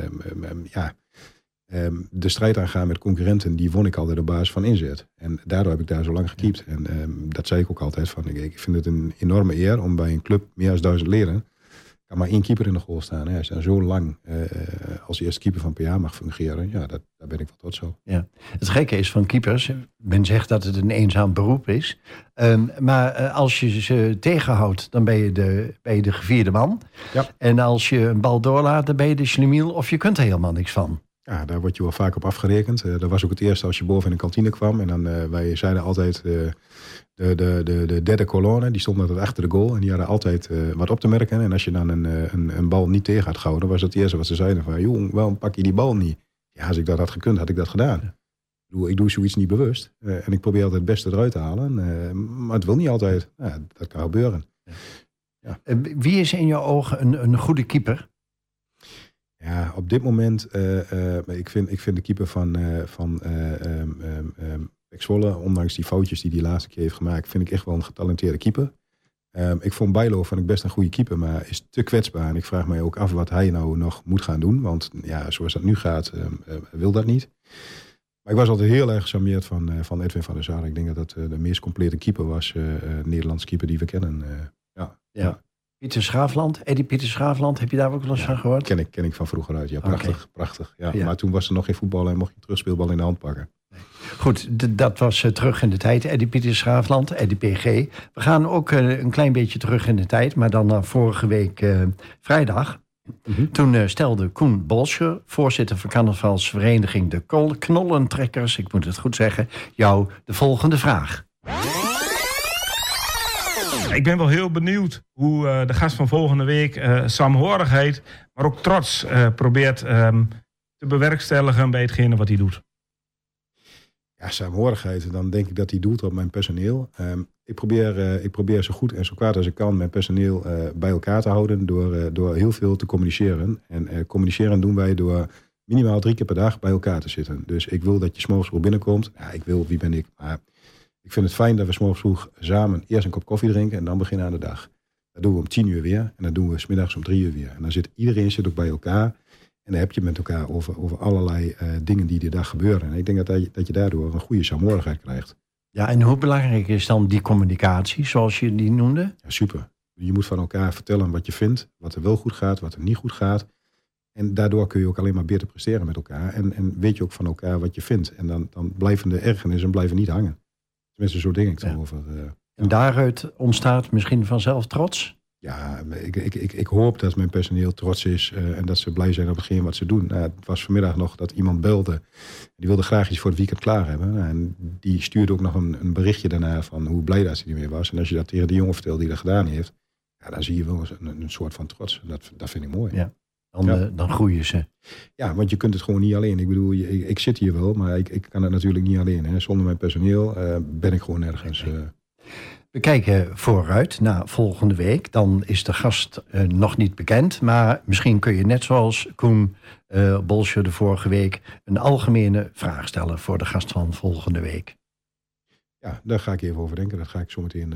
de strijd aangaan met concurrenten, die won ik altijd op basis van inzet. En daardoor heb ik daar zo lang gekiept. En dat zei ik ook altijd van, ik vind het een enorme eer om bij een club meer dan 1000 leden, kan maar één keeper in de goal staan. Als je dan zo lang als eerste keeper van PH mag fungeren, daar ben ik wel trots op. Ja. Het gekke is van keepers, men zegt dat het een eenzaam beroep is. Maar als je ze tegenhoudt, dan ben je de gevierde man. Ja. En als je een bal doorlaat, dan ben je de schlemiel of je kunt er helemaal niks van. Ja, daar word je wel vaak op afgerekend. Dat was ook het eerste als je boven in een kantine kwam. En dan, wij zeiden altijd, de derde kolonne, die stond altijd achter de goal. En die hadden altijd wat op te merken. En als je dan een bal niet tegen had gehouden, was het eerste wat ze zeiden van, joh, waarom pak je die bal niet? Ja, als ik dat had gekund, had ik dat gedaan. Ja. Ik doe zoiets niet bewust. En ik probeer altijd het beste eruit te halen. Maar het wil niet altijd. Ja, dat kan gebeuren. Ja. Wie is in jouw ogen een goede keeper? Ja, op dit moment, ik vind de keeper van Pek Zwolle, ondanks die foutjes die hij laatste keer heeft gemaakt, vind ik echt wel een getalenteerde keeper. Ik vond Bijlo best een goede keeper, maar is te kwetsbaar. En ik vraag mij ook af wat hij nou nog moet gaan doen. Want ja, zoals dat nu gaat, wil dat niet. Maar ik was altijd heel erg gecharmeerd van Edwin van der Sar. Ik denk dat dat de meest complete keeper was, Nederlandse keeper die we kennen. Ja. Pieter Schaafland, Eddie Pieter Schaafland, heb je daar ook wel eens van gehoord? Ken ik van vroeger uit. Ja, prachtig. Ja. Maar toen was er nog geen voetbal en mocht je een terugspeelbal in de hand pakken. Goed, dat was terug in de tijd. Eddie Pieter Schaafland, Eddie PG. We gaan ook een klein beetje terug in de tijd, maar dan naar vorige week vrijdag. Mm-hmm. Toen stelde Koen Bolscher, voorzitter van carnavalsvereniging de Knollentrekkers, ik moet het goed zeggen, jou de volgende vraag. Ik ben wel heel benieuwd hoe de gast van volgende week saamhorigheid, maar ook trots probeert te bewerkstelligen bij hetgene wat hij doet. Ja, saamhorigheid, dan denk ik dat hij doelt op mijn personeel. Ik probeer zo goed en zo kwaad als ik kan mijn personeel bij elkaar te houden door heel veel te communiceren. En communiceren doen wij door minimaal 3 keer per dag bij elkaar te zitten. Dus ik wil dat je 's morgens vroeg binnenkomt. Ja, wie ben ik? Maar ik vind het fijn dat we 's morgens vroeg samen eerst een kop koffie drinken en dan beginnen aan de dag. Dat doen we om 10 uur weer en dat doen we 's middags om 3 uur weer. En dan iedereen ook bij elkaar en dan heb je met elkaar over allerlei dingen die die dag gebeuren. En ik denk dat je daardoor een goede saamhorigheid krijgt. Ja, en hoe belangrijk is dan die communicatie, zoals je die noemde? Ja, super. Je moet van elkaar vertellen wat je vindt, wat er wel goed gaat, wat er niet goed gaat. En daardoor kun je ook alleen maar beter presteren met elkaar. En weet je ook van elkaar wat je vindt. En dan blijven de ergernissen blijven niet hangen. Tenminste, zo denk ik erover. En daaruit ontstaat misschien vanzelf trots? Ja, ik hoop dat mijn personeel trots is en dat ze blij zijn op hetgeen wat ze doen. Het was vanmiddag nog dat iemand belde. Die wilde graag iets voor het weekend klaar hebben. En die stuurde ook nog een berichtje daarna van hoe blij dat ze ermee was. En als je dat tegen die jongen vertelt die dat gedaan heeft, ja, dan zie je wel een soort van trots. Dat vind ik mooi. Ja. Dan groeien ze. Ja, want je kunt het gewoon niet alleen. Ik bedoel, ik zit hier wel, maar ik kan het natuurlijk niet alleen. Hè. Zonder mijn personeel ben ik gewoon nergens. We kijken vooruit naar volgende week. Dan is de gast nog niet bekend. Maar misschien kun je net zoals Koen Bolscher de vorige week een algemene vraag stellen voor de gast van volgende week. Ja, daar ga ik even over denken. Dat ga ik zo meteen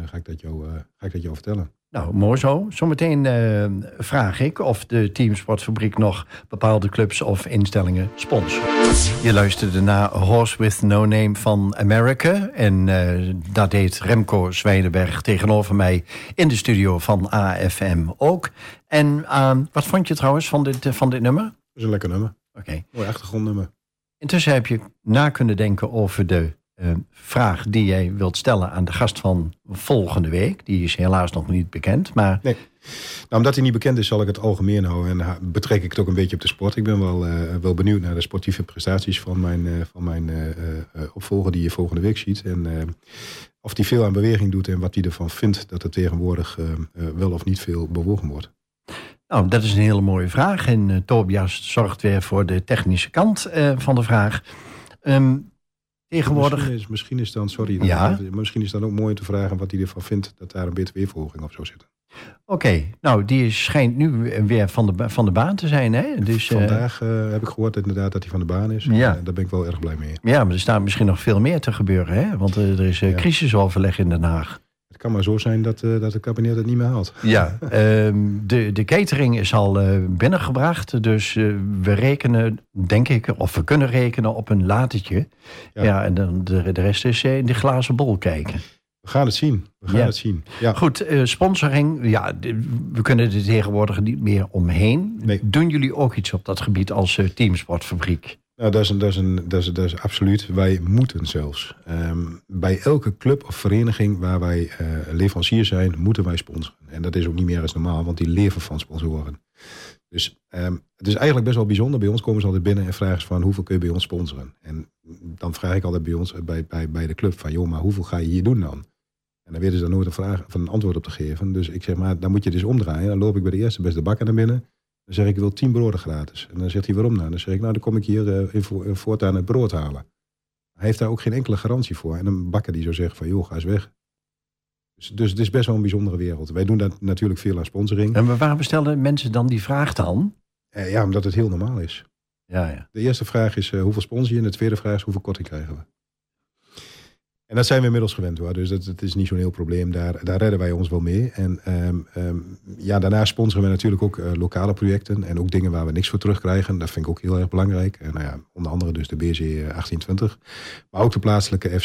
jou vertellen. Nou, mooi zo. Zometeen vraag ik of de Teamsportfabriek nog bepaalde clubs of instellingen sponsort. Je luisterde naar A Horse With No Name van America. En dat deed Remco Zwijnenberg tegenover mij in de studio van AFM ook. En wat vond je trouwens van dit nummer? Dat is een lekker nummer. Oké. Mooi achtergrondnummer. Intussen heb je na kunnen denken over de vraag die jij wilt stellen aan de gast van volgende week. Die is helaas nog niet bekend, maar... Nee. Nou, omdat hij niet bekend is, zal ik het algemeen houden. En betrek ik het ook een beetje op de sport. Ik ben wel benieuwd naar de sportieve prestaties van mijn opvolger die je volgende week ziet. En of hij veel aan beweging doet en wat hij ervan vindt dat er tegenwoordig wel of niet veel bewogen wordt. Nou, dat is een hele mooie vraag. En Tobias zorgt weer voor de technische kant van de vraag. Tegenwoordig... Misschien is dan, misschien is dan ook mooi te vragen wat hij ervan vindt dat daar een btw-verhoging op zou zitten. Oké, nou die schijnt nu weer van de baan te zijn, hè? Dus, vandaag heb ik gehoord inderdaad dat hij van de baan is. Ja. Daar ben ik wel erg blij mee. Ja, maar er staat misschien nog veel meer te gebeuren, hè? Want er is crisisoverleg in Den Haag. Het kan maar zo zijn dat het kabinet het niet meer haalt. Ja, de catering is al binnengebracht. Dus we rekenen, denk ik, of we kunnen rekenen op een latertje. Ja, en dan de rest is in de glazen bol kijken. We gaan het zien. Het zien. Ja. Goed, sponsoring. Ja, we kunnen er tegenwoordig niet meer omheen. Nee. Doen jullie ook iets op dat gebied als Teamsportfabriek? Nou, dat is absoluut. Wij moeten zelfs. Bij elke club of vereniging waar wij leverancier zijn, moeten wij sponsoren. En dat is ook niet meer als normaal, want die leven van sponsoren. Dus het is eigenlijk best wel bijzonder. Bij ons komen ze altijd binnen en vragen ze van hoeveel kun je bij ons sponsoren? En dan vraag ik altijd bij ons, bij de club van joh, maar hoeveel ga je hier doen dan? En dan weten ze daar nooit een antwoord op te geven. Dus ik zeg maar, dan moet je dus omdraaien. Dan loop ik bij de eerste beste bakker naar binnen. Dan zeg ik, ik wil 10 broden gratis. En dan zegt hij, waarom nou? Dan zeg ik, nou, dan kom ik hier voortaan het brood halen. Hij heeft daar ook geen enkele garantie voor. En een bakker die zou zeggen van, joh, ga eens weg. Dus het is best wel een bijzondere wereld. Wij doen dat natuurlijk veel aan sponsoring. En waarom stellen mensen dan die vraag dan? Ja, omdat het heel normaal is. Ja. De eerste vraag is, hoeveel sponsor je? En de tweede vraag is, hoeveel korting krijgen we? En dat zijn we inmiddels gewend hoor. Dus dat is niet zo'n heel probleem. Daar redden wij ons wel mee. En daarnaast sponsoren we natuurlijk ook lokale projecten. En ook dingen waar we niks voor terugkrijgen. Dat vind ik ook heel erg belangrijk. En onder andere dus de BC 1820. Maar ook de plaatselijke FC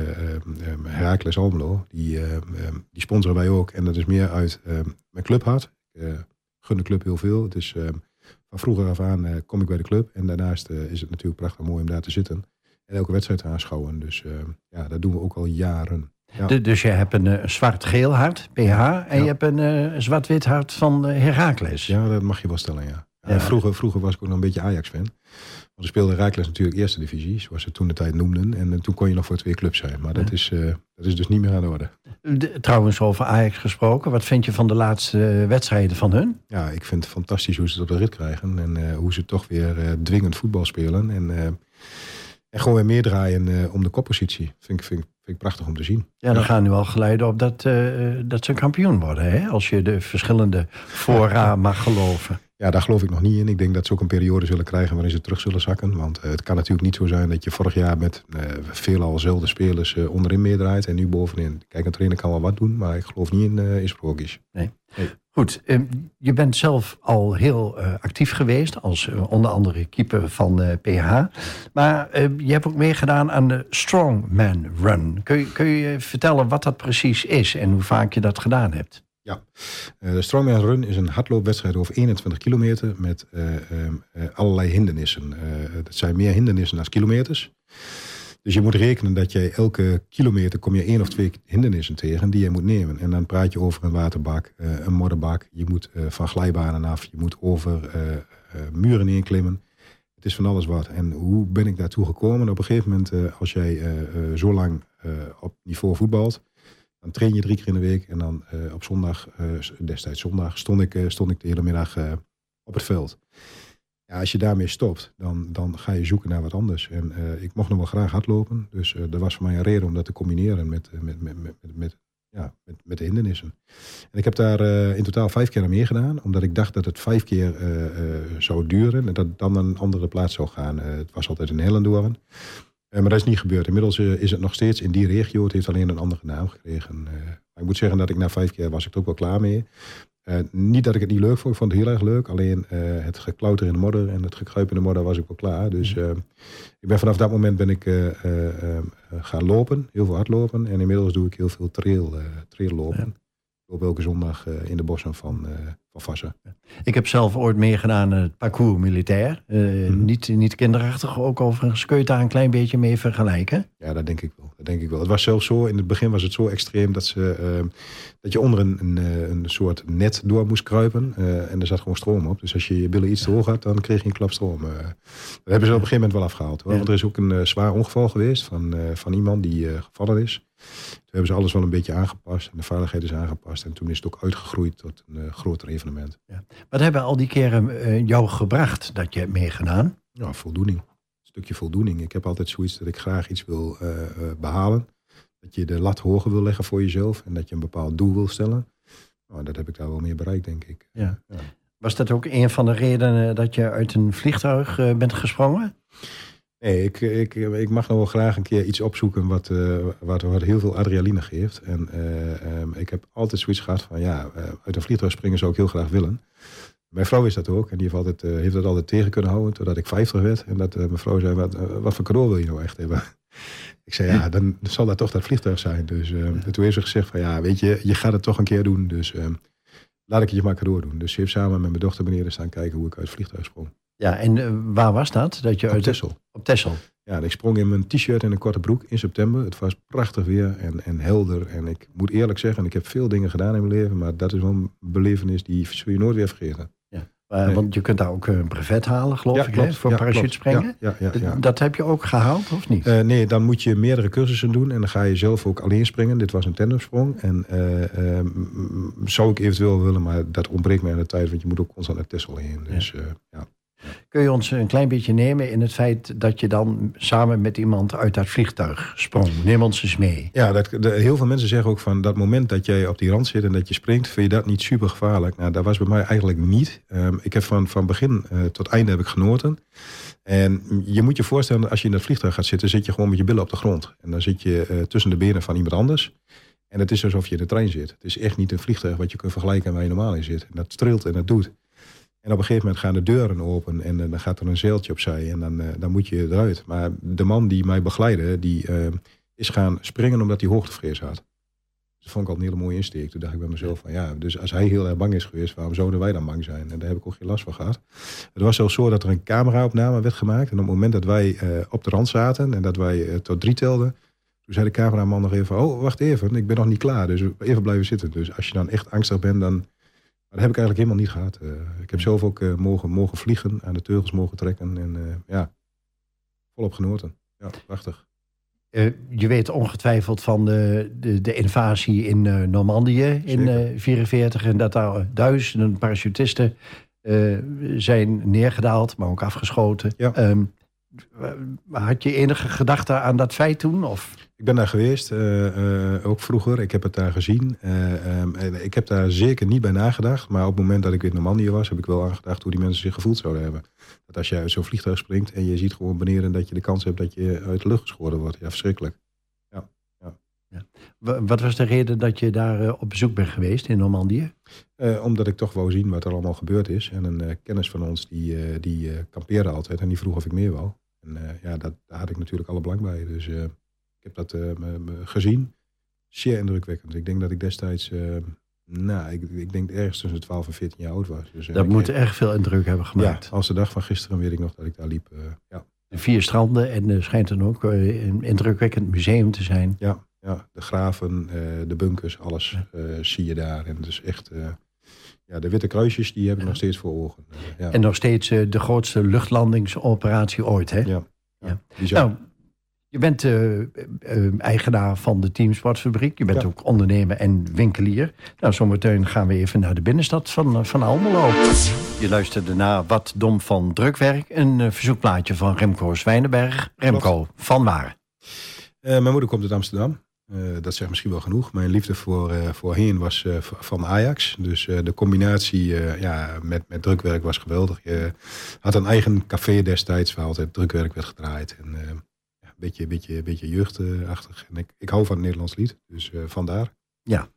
Heracles Almelo. Die sponsoren wij ook. En dat is meer uit mijn clubhart. Ik gun de club heel veel. Dus van vroeger af aan kom ik bij de club. En daarnaast is het natuurlijk prachtig mooi om daar te zitten. En elke wedstrijd aanschouwen. Dus dat doen we ook al jaren. Ja. Dus je hebt een zwart-geel hart, PH. En je hebt een zwart-wit hart van Heracles. Ja, dat mag je wel stellen, ja. Vroeger was ik ook nog een beetje Ajax-fan. Want er speelde Heracles natuurlijk eerste divisie, zoals ze toen de tijd noemden. En toen kon je nog voor 2 clubs zijn. Maar dat is dus niet meer aan de orde. Trouwens, over Ajax gesproken. Wat vind je van de laatste wedstrijden van hun? Ja, ik vind het fantastisch hoe ze het op de rit krijgen. En hoe ze toch weer dwingend voetbal spelen. En gewoon weer meedraaien om de koppositie. Vind ik prachtig om te zien. Ja, dan gaan nu al geluiden op dat ze kampioen worden. Hè? Als je de verschillende fora mag geloven. Ja, daar geloof ik nog niet in. Ik denk dat ze ook een periode zullen krijgen waarin ze terug zullen zakken. Want het kan natuurlijk niet zo zijn dat je vorig jaar met veelal dezelfde spelers onderin meedraait. En nu bovenin. Kijk, een trainer kan wel wat doen, maar ik geloof niet in sprookjes. Nee. Goed, je bent zelf al heel actief geweest als onder andere keeper van PH. Maar je hebt ook meegedaan aan de Strongman Run. Kun je vertellen wat dat precies is en hoe vaak je dat gedaan hebt? Ja, de Strongman Run is een hardloopwedstrijd over 21 kilometer met allerlei hindernissen. Dat zijn meer hindernissen dan kilometers. Dus je moet rekenen dat jij elke kilometer kom je 1 of 2 hindernissen tegen die je moet nemen. En dan praat je over een waterbak, een modderbak. Je moet van glijbanen af, je moet over muren heen klimmen. Het is van alles wat. En hoe ben ik daartoe gekomen? Op een gegeven moment, als jij zo lang op niveau voetbalt, dan train je 3 keer in de week. En dan op zondag, destijds zondag, stond ik de hele middag op het veld. Ja, als je daarmee stopt, dan ga je zoeken naar wat anders. En ik mocht nog wel graag hardlopen. Dus dat was voor mij een reden om dat te combineren met de hindernissen. En ik heb daar in totaal 5 keer aan meegedaan. Omdat ik dacht dat het 5 keer zou duren. En dat het dan naar een andere plaats zou gaan. Het was altijd in Hellendoorn. Maar dat is niet gebeurd. Inmiddels is het nog steeds in die regio. Het heeft alleen een andere naam gekregen. Maar ik moet zeggen dat ik na 5 keer was ik er ook wel klaar mee. Niet dat ik het niet leuk vond. Ik vond het heel erg leuk. Alleen het geklauter in de modder en het gekruip in de modder was ik wel klaar. Dus ik ben vanaf dat moment gaan lopen. Heel veel hardlopen. En inmiddels doe ik heel veel traillopen. Ik loop elke zondag in de bossen van oppassen. Ik heb zelf ooit meegedaan aan het parcours militair. Niet kinderachtig, ook overigens. Kun je het daar een klein beetje mee vergelijken? Ja, dat denk ik wel. Het was zelfs zo, in het begin was het zo extreem dat je onder een soort net door moest kruipen. En er zat gewoon stroom op. Dus als je je billen iets te hoog had, dan kreeg je een klap stroom. Dat hebben ze op een gegeven moment wel afgehaald. Hoor. Ja. Want er is ook een zwaar ongeval geweest van iemand die gevallen is. Toen hebben ze alles wel een beetje aangepast. En de veiligheid is aangepast. En toen is het ook uitgegroeid tot een groter evenement. Ja. Wat hebben al die keren jou gebracht dat je hebt meegedaan? Ja, voldoening. Een stukje voldoening. Ik heb altijd zoiets dat ik graag iets wil behalen. Dat je de lat hoger wil leggen voor jezelf. En dat je een bepaald doel wil stellen. Nou, dat heb ik daar wel meer bereikt, denk ik. Ja. Ja. Was dat ook een van de redenen dat je uit een vliegtuig bent gesprongen? Nee, ik mag nog wel graag een keer iets opzoeken wat heel veel adrenaline geeft. En ik heb altijd zoiets gehad van uit een vliegtuig springen zou ik heel graag willen. Mijn vrouw is dat ook en die heeft dat altijd tegen kunnen houden totdat ik 50 werd. En dat mijn vrouw zei, wat voor cadeau wil je nou echt hebben? Ik zei, dan zal dat toch dat vliegtuig zijn. Dus toen heeft ze gezegd van weet je gaat het toch een keer doen. Dus laat ik het je maar cadeau doen. Dus ze heeft samen met mijn dochter beneden staan kijken hoe ik uit het vliegtuig sprong. Ja, en waar was dat? Op Texel. Op Texel. Ja, ik sprong in mijn t-shirt en een korte broek in september. Het was prachtig weer en helder. En ik moet eerlijk zeggen, ik heb veel dingen gedaan in mijn leven. Maar dat is wel een belevenis die zul je nooit weer vergeten. Ja. Want je kunt daar ook een brevet halen, geloof ik, klopt. hè, voor parachutespringen. Ja. Dat heb je ook gehaald, of niet? Nee, dan moet je meerdere cursussen doen. En dan ga je zelf ook alleen springen. Dit was een tandemsprong. En zou ik eventueel willen, maar dat ontbreekt mij aan de tijd. Want je moet ook constant naar Texel heen. Dus Kun je ons een klein beetje nemen in het feit dat je dan samen met iemand uit dat vliegtuig sprong? Neem ons eens mee. Ja, heel veel mensen zeggen ook van dat moment dat jij op die rand zit en dat je springt, vind je dat niet super gevaarlijk? Nou, dat was bij mij eigenlijk niet. Ik heb van begin tot einde heb ik genoten. En je moet je voorstellen dat als je in dat vliegtuig gaat zitten, zit je gewoon met je billen op de grond. En dan zit je tussen de benen van iemand anders. En het is alsof je in de trein zit. Het is echt niet een vliegtuig wat je kunt vergelijken waar je normaal in zit. En dat trilt en dat doet. En op een gegeven moment gaan de deuren open en dan gaat er een zeiltje opzij en dan moet je eruit. Maar de man die mij begeleidde, die is gaan springen omdat hij hoogtevrees had. Dat vond ik al een hele mooie insteek. Toen dacht ik bij mezelf van dus als hij heel erg bang is geweest, waarom zouden wij dan bang zijn? En daar heb ik ook geen last van gehad. Het was zelfs zo dat er een cameraopname werd gemaakt. En op het moment dat wij op de rand zaten en dat wij tot 3 telden, toen zei de cameraman nog even, wacht even, ik ben nog niet klaar. Dus even blijven zitten. Dus als je dan echt angstig bent, dan... Maar dat heb ik eigenlijk helemaal niet gehad. Ik heb zelf ook mogen vliegen, aan de teugels mogen trekken en volop genoten. Ja, prachtig. Je weet ongetwijfeld van de invasie in Normandië in 1944 en dat daar duizenden parachutisten zijn neergedaald, maar ook afgeschoten. Ja. Had je enige gedachte aan dat feit toen? Of? Ik ben daar geweest, ook vroeger. Ik heb het daar gezien. Ik heb daar zeker niet bij nagedacht. Maar op het moment dat ik in Normandië was, heb ik wel aangedacht hoe die mensen zich gevoeld zouden hebben. Dat als je uit zo'n vliegtuig springt en je ziet gewoon beneden dat je de kans hebt dat je uit de lucht geschoten wordt. Ja, verschrikkelijk. Ja. Wat was de reden dat je daar op bezoek bent geweest in Normandië? Omdat ik toch wou zien wat er allemaal gebeurd is. En een kennis van ons die kampeerde altijd en die vroeg of ik meer wou. En daar had ik natuurlijk alle belang bij. Dus ik heb dat gezien. Zeer indrukwekkend. Ik denk dat ik destijds, ik denk ergens tussen 12 en 14 jaar oud was. Dus, dat moet erg veel indruk hebben gemaakt. Ja, als de dag van gisteren weet ik nog dat ik daar liep. De 4 stranden en er schijnt dan ook een indrukwekkend museum te zijn. Ja, de graven, de bunkers, alles zie je daar. En het is echt... de witte kruisjes, die heb ik nog steeds voor ogen. En nog steeds de grootste luchtlandingsoperatie ooit, hè? Ja. Nou, je bent eigenaar van de Teamsportfabriek. Je bent ook ondernemer en winkelier. Nou, zometeen gaan we even naar de binnenstad van Almelo. Je luisterde naar Wat Dom van Drukwerk. Een verzoekplaatje van Remco Zwijnenberg. Remco, van waar? Mijn moeder komt uit Amsterdam. Dat zegt misschien wel genoeg. Mijn liefde voorheen was van Ajax. Dus de combinatie met drukwerk was geweldig. Je had een eigen café destijds waar altijd drukwerk werd gedraaid. En een beetje jeugdachtig. En ik hou van het Nederlands lied. Dus vandaar. Ja.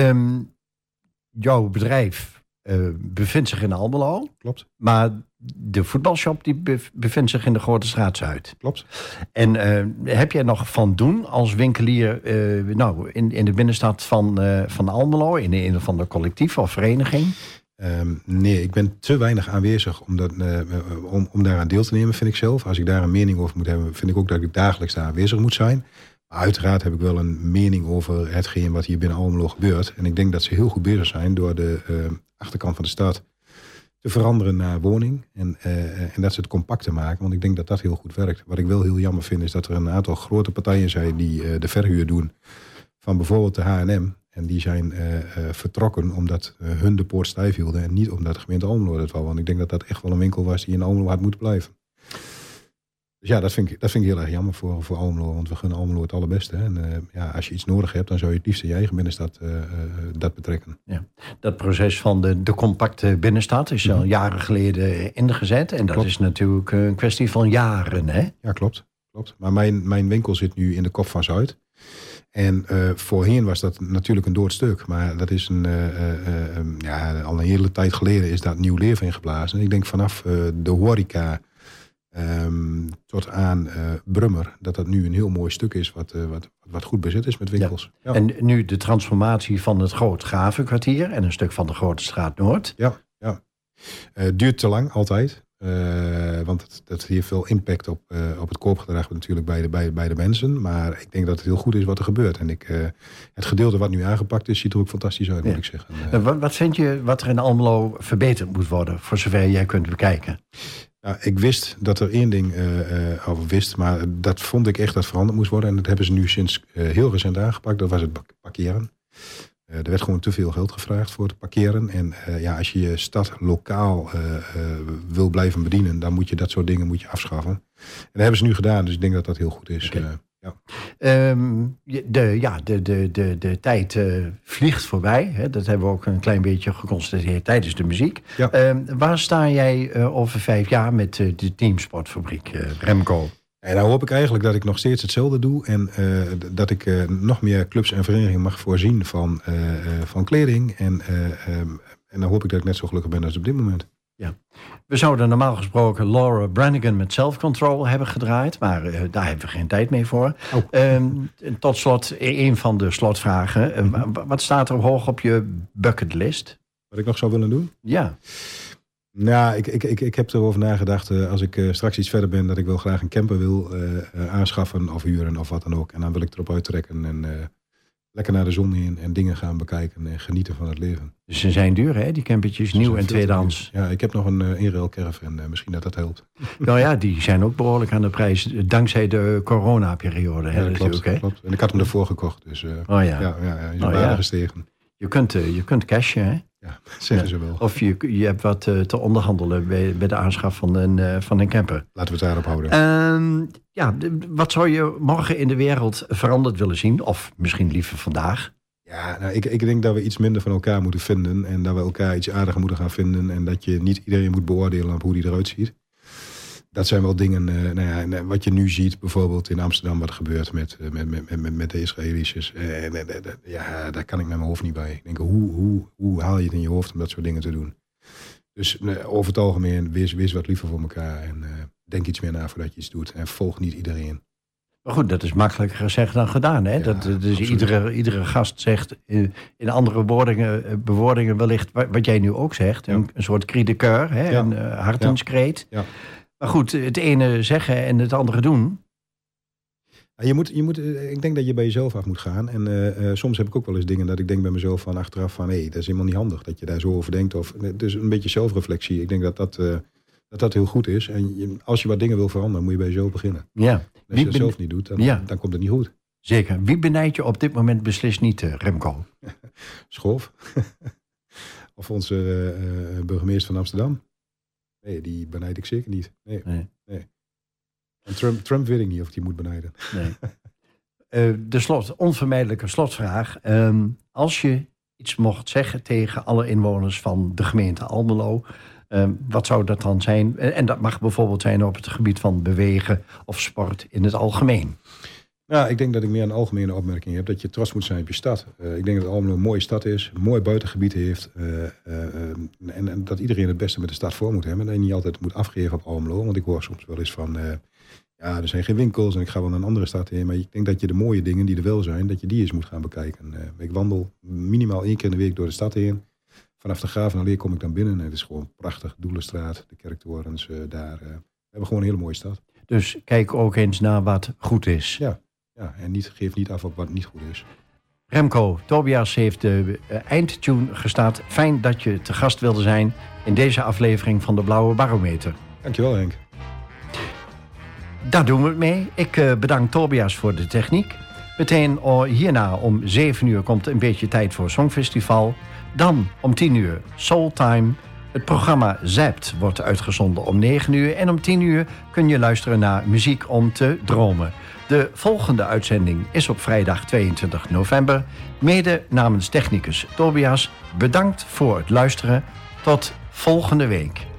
Jouw bedrijf bevindt zich in Almelo. Klopt. Maar de voetbalshop die bevindt zich in de Grote Straat Zuid. Klopt. En heb jij nog van doen als winkelier in de binnenstad van Almelo, in een of andere collectief of vereniging? Nee, ik ben te weinig aanwezig om daaraan deel te nemen, vind ik zelf. Als ik daar een mening over moet hebben, vind ik ook dat ik dagelijks daar aanwezig moet zijn. Maar uiteraard heb ik wel een mening over hetgeen wat hier binnen Almelo gebeurt. En ik denk dat ze heel goed bezig zijn door de achterkant van de stad te veranderen naar woning. En dat ze het compact te maken, want ik denk dat dat heel goed werkt. Wat ik wel heel jammer vind, is dat er een aantal grote partijen zijn die de verhuur doen van bijvoorbeeld de H&M. En die zijn vertrokken omdat hun de poort stijf hielden en niet omdat de gemeente Almelo dat wou. Want ik denk dat dat echt wel een winkel was die in Almelo had moeten blijven. Dus ja, dat vind ik heel erg jammer voor Almelo, want we gunnen Almelo het allerbeste. En als je iets nodig hebt, dan zou je het liefst in je eigen binnenstad dat betrekken. Ja. Dat proces van de compacte binnenstad is al jaren geleden ingezet. En dat is natuurlijk een kwestie van jaren, hè? Ja, klopt. Maar mijn winkel zit nu in de kop van Zuid. En voorheen was dat natuurlijk een doodstuk. Maar dat is al een hele tijd geleden is dat nieuw leven ingeblazen. En ik denk vanaf de horeca tot aan Brummer, dat nu een heel mooi stuk is wat goed bezet is met winkels. Ja. Ja. En nu de transformatie van het Groot Gravenkwartier en een stuk van de Grote Straat Noord. Ja. Duurt te lang, altijd. Want dat heeft veel impact op het koopgedrag natuurlijk bij de mensen. Maar ik denk dat het heel goed is wat er gebeurt. En het gedeelte wat nu aangepakt is, ziet er ook fantastisch uit, moet ik zeggen. Wat vind je wat er in Almelo verbeterd moet worden, voor zover jij kunt bekijken? Ja, ik wist dat er één ding maar dat vond ik echt dat veranderd moest worden. En dat hebben ze nu sinds heel recent aangepakt. Dat was het parkeren. Er werd gewoon te veel geld gevraagd voor het parkeren. En als je je stad lokaal wil blijven bedienen, dan moet je dat soort dingen afschaffen. En dat hebben ze nu gedaan, dus ik denk dat dat heel goed is. Okay. De tijd vliegt voorbij. Hè? Dat hebben we ook een klein beetje geconstateerd tijdens de muziek. Ja. Waar sta jij over 5 jaar met de Teamsportfabriek, Remco? En dan hoop ik eigenlijk dat ik nog steeds hetzelfde doe. En dat ik nog meer clubs en verenigingen mag voorzien van kleding. En dan hoop ik dat ik net zo gelukkig ben als op dit moment. Ja. We zouden normaal gesproken Laura Branigan met Self Control hebben gedraaid. Maar daar hebben we geen tijd meer voor. Tot slot, een van de slotvragen. Wat staat er hoog op je bucketlist? Wat ik nog zou willen doen? Ja. Nou, ik heb erover nagedacht, als ik straks iets verder ben, dat ik wel graag een camper wil aanschaffen of huren of wat dan ook. En dan wil ik erop uittrekken en lekker naar de zon in en dingen gaan bekijken en genieten van het leven. Dus ze zijn duur, hè, die campertjes, nieuw en tweedehands. Ja, ik heb nog een inrail caravan, misschien dat helpt. Nou ja, die zijn ook behoorlijk aan de prijs, dankzij de coronaperiode. Ja, klopt. En ik had hem ervoor gekocht, dus is gestegen. Je kunt cashen, hè? Ja, zeggen ze wel. Of je hebt wat te onderhandelen bij de aanschaf van een camper. Laten we het daarop houden. Wat zou je morgen in de wereld veranderd willen zien? Of misschien liever vandaag? Ja, nou, ik denk dat we iets minder van elkaar moeten vinden. En dat we elkaar iets aardiger moeten gaan vinden. En dat je niet iedereen moet beoordelen op hoe die eruit ziet. Dat zijn wel dingen, wat je nu ziet bijvoorbeeld in Amsterdam, wat gebeurt met de Israëli's. Daar kan ik met mijn hoofd niet bij. Ik denk, hoe haal je het in je hoofd om dat soort dingen te doen? Dus over het algemeen, wees wat liever voor elkaar. En denk iets meer na voordat je iets doet. En volg niet iedereen. Maar goed, dat is makkelijker gezegd dan gedaan. Hè? Ja, dus iedere gast zegt in andere bewoordingen wellicht wat jij nu ook zegt. Een soort cri de coeur, hè? Een hartenskreet. Ja. Maar goed, het ene zeggen en het andere doen. Je moet, ik denk dat je bij jezelf af moet gaan. En soms heb ik ook wel eens dingen dat ik denk bij mezelf van achteraf van dat is helemaal niet handig dat je daar zo over denkt. Of dus een beetje zelfreflectie. Ik denk dat heel goed is. En als je wat dingen wil veranderen, moet je bij jezelf beginnen. Ja. En als je dat zelf niet doet, dan komt het niet goed. Zeker. Wie benijd je op dit moment beslist niet, Remco? Schoof. Of onze burgemeester van Amsterdam. Nee, die benijd ik zeker niet. Nee. En Trump weet ik niet of die moet benijden. Nee. De onvermijdelijke slotvraag. Als je iets mocht zeggen tegen alle inwoners van de gemeente Almelo, wat zou dat dan zijn? En dat mag bijvoorbeeld zijn op het gebied van bewegen of sport in het algemeen. Nou, ik denk dat ik meer een algemene opmerking heb. Dat je trots moet zijn op je stad. Ik denk dat Almelo een mooie stad is. Een mooi buitengebied heeft. En dat iedereen het beste met de stad voor moet hebben. En dat je niet altijd moet afgeven op Almelo. Want ik hoor soms wel eens van er zijn geen winkels en ik ga wel naar een andere stad heen. Maar ik denk dat je de mooie dingen die er wel zijn, dat je die eens moet gaan bekijken. Ik wandel minimaal 1 keer in de week door de stad heen. vanaf de Gravenallee kom ik dan binnen. En het is gewoon prachtig. Doelenstraat, de kerktorens daar. We hebben gewoon een hele mooie stad. Dus kijk ook eens naar wat goed is. Ja, en geef niet af op wat niet goed is. Remco, Tobias heeft de eindtune gestart. Fijn dat je te gast wilde zijn in deze aflevering van de Blauwe Barometer. Dankjewel, Henk. Daar doen we het mee. Ik bedank Tobias voor de techniek. Meteen hierna om 7 uur komt een beetje tijd voor Songfestival. Dan om 10 uur Soultime. Het programma Zapt wordt uitgezonden om 9 uur. En om 10 uur kun je luisteren naar Muziek om te dromen. De volgende uitzending is op vrijdag 22 november. Mede namens technicus Tobias. Bedankt voor het luisteren. Tot volgende week.